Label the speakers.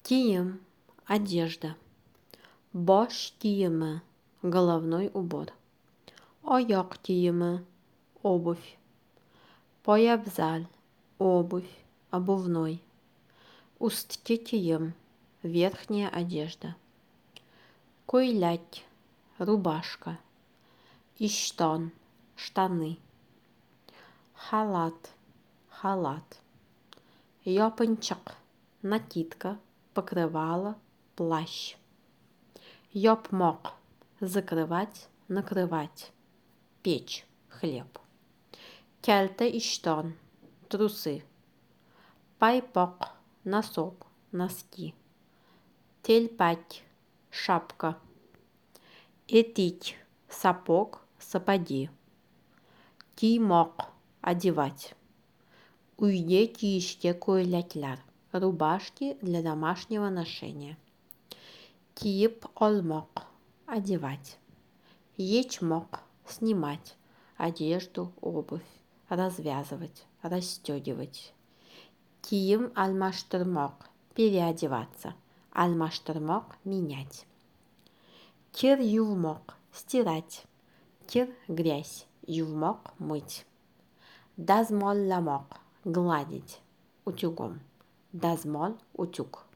Speaker 1: Киім, одежда. Бош киімі, головной убор. Аяқ киімі, обувь. Поябзаль, обувь, обувной. Устки киім, верхняя одежда. Көйлек, рубашка. Иштан, штаны. Халат, халат. Япончик, накидка, покрывало, плащ. Ёпмок, закрывать, накрывать. Печь, хлеб. Кельте иштан, трусы. Пайпок, носок, носки. Тельпать, шапка. Этить, сапог, сапоги. Киімок, одевать. Үйде киішке көйлеклер, рубашки для домашнего ношения. Киіп алмок, одевать. Ечмок, снимать одежду, обувь, развязывать, расстегивать. Киім алмаштырмок, переодеваться. Алмаштырмок, менять. Кир ювмок, стирать. Кир грязь, ювмок, мыть. Дазмолламок, гладить утюгом. Дазмол, утюг.